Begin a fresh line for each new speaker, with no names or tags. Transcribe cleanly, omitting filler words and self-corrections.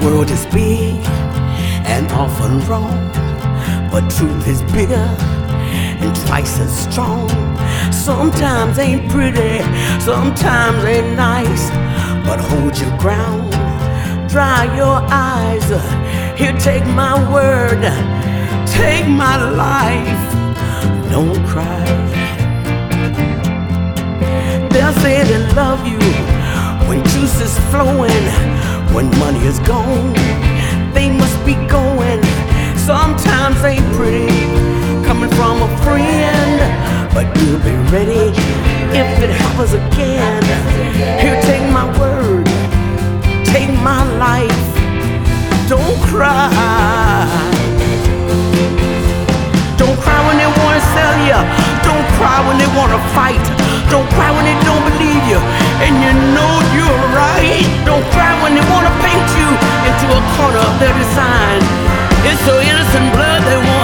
world is big and often wrong, but truth is bigger and twice as strong. Sometimes ain't pretty, sometimes ain't nice, but hold your ground, dry your eyes. Here, take my word, take my life, don't cry. They'll say they love you when juice is flowing, when money is gone, they must be going. Sometimes ain't pretty coming from a friend, but you'll be ready if it happens again. Here, take my word, take my life, don't cry. Don't cry when they wanna sell you, don't cry when they wanna fight, don't cry when they don't believe you and you know you're right. Don't cry when they wanna paint you into a corner of their design. It's your innocent blood they want